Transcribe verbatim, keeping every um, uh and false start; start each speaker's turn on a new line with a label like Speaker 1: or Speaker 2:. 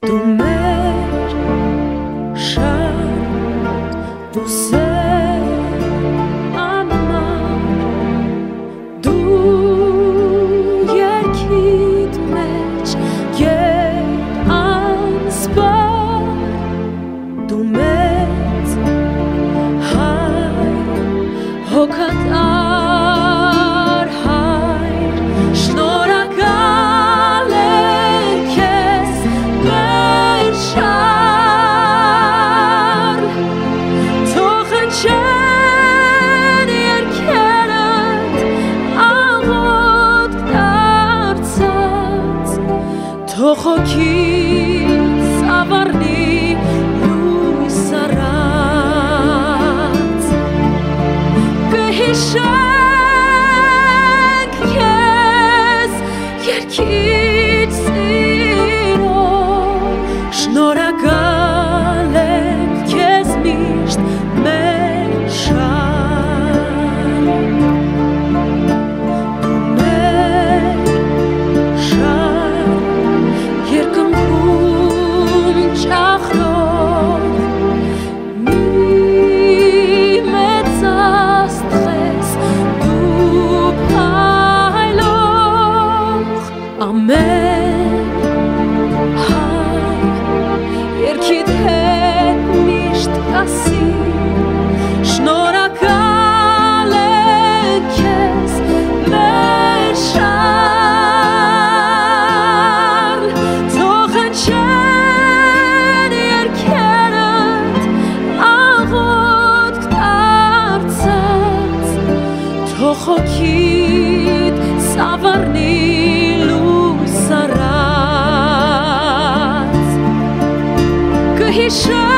Speaker 1: դու մեր շան դու սեր անմար դու երկիդ մեջ երբ անսպար դու մեծ հայր հոգատար հայր շնորհակալ եմ քեզ մեր շարլ թող հնչեն երգերդ աղոտ դարձած թող հոգիդ սավառնի լույս առած կհիշենք քեզ երգիդ սիրո շնորհակալ եմ քեզ միշտ մեր շարլ դու մեր շարլ երկնքում ճախրով մի մեծ աստղ դու փայլող ամեն հայր երգիդ հետ միշտ կասի շնորհակալ եմ քեզ մեր շարլ թող հնչեն երգերդ աղոտ դարձած թող հոգիդ սավառնի լույս առած կհիշենք